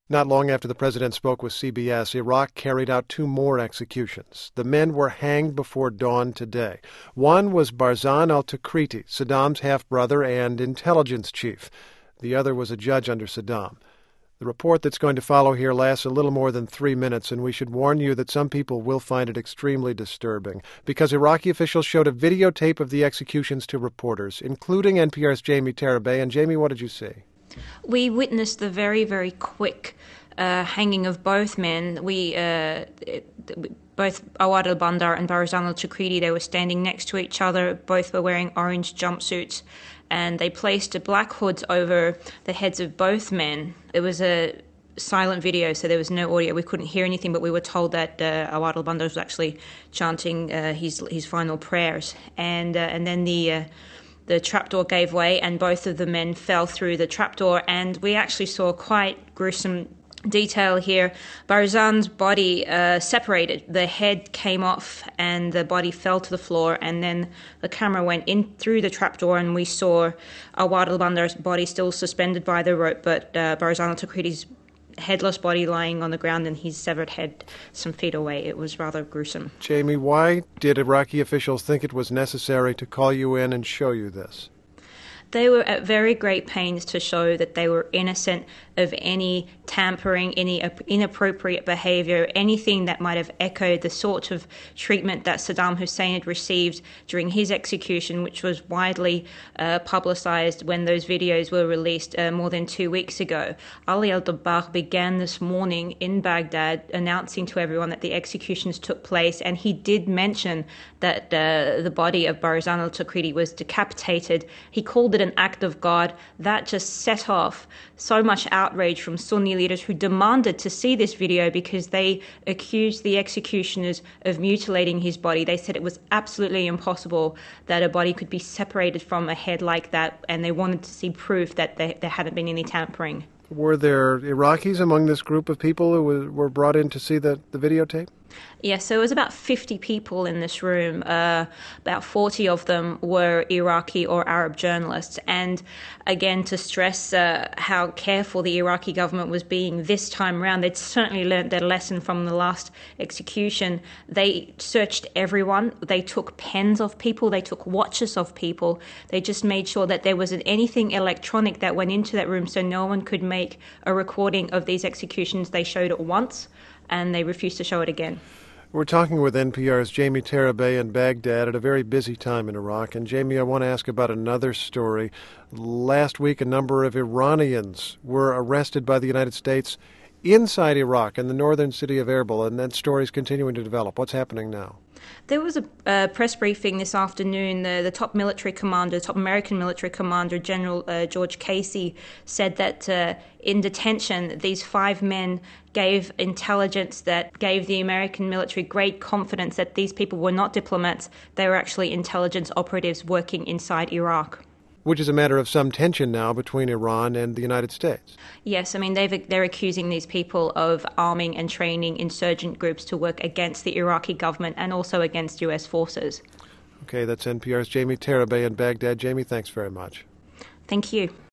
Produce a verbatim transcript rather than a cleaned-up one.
Not long after the president spoke with C B S, Iraq carried out two more executions. The men were hanged before dawn today. One was Barzan al-Takriti, Saddam's half-brother and intelligence chief. The other was a judge under Saddam. The report that's going to follow here lasts a little more than three minutes, and we should warn you that some people will find it extremely disturbing, because Iraqi officials showed a videotape of the executions to reporters, including N P R's Jamie Tarabay. And Jamie, what did you see? We witnessed the very, very quick uh, hanging of both men. We uh, it, both Awad al-Bandar and Barzan al-Takriti, they were standing next to each other. Both were wearing orange jumpsuits, and they placed black hoods over the heads of both men. It was a silent video, so there was no audio. We couldn't hear anything, but we were told that uh, Awad al-Bandar was actually chanting uh, his his final prayers. And uh, and then the uh, the trapdoor gave way, and both of the men fell through the trapdoor. And we actually saw quite gruesome detail here. Barzan's body uh, separated. The head came off and the body fell to the floor, and then the camera went in through the trapdoor and we saw Awad al-Bandar's body still suspended by the rope, but uh, Barzan al-Takriti's headless body lying on the ground and his severed head some feet away. It was rather gruesome. Jamie, why did Iraqi officials think it was necessary to call you in and show you this? They were at very great pains to show that they were innocent of any tampering, any inappropriate behavior, anything that might have echoed the sort of treatment that Saddam Hussein had received during his execution, which was widely uh, publicized when those videos were released uh, more than two weeks ago. Ali al-Dabbagh began this morning in Baghdad announcing to everyone that the executions took place, and he did mention that uh, the body of Barzan al-Takriti was decapitated. He called it an act of God. That just set off so much outrage from Sunni leaders who demanded to see this video because they accused the executioners of mutilating his body. They said it was absolutely impossible that a body could be separated from a head like that, and they wanted to see proof that there, there hadn't been any tampering. Were there Iraqis among this group of people who were brought in to see the, the videotape? Yes, so it was about fifty people in this room. Uh, about forty of them were Iraqi or Arab journalists. And again, to stress uh, how careful the Iraqi government was being this time around, they'd certainly learned their lesson from the last execution. They searched everyone. They took pens of people. They took watches of people. They just made sure that there wasn't anything electronic that went into that room so no one could make a recording of these executions. They showed it once, and they refused to show it again. We're talking with N P R's Jamie Tarabay in Baghdad at a very busy time in Iraq. And Jamie, I want to ask about another story. Last week, a number of Iranians were arrested by the United States inside Iraq in the northern city of Erbil, and that story is continuing to develop. What's happening now? There was a uh, press briefing this afternoon. The, the top military commander, top American military commander, General uh, George Casey, said that uh, in detention, these five men gave intelligence that gave the American military great confidence that these people were not diplomats. They were actually intelligence operatives working inside Iraq. Which is a matter of some tension now between Iran and the United States. Yes, I mean, they've, they're accusing these people of arming and training insurgent groups to work against the Iraqi government and also against U S forces. Okay, that's N P R's Jamie Tarabay in Baghdad. Jamie, thanks very much. Thank you.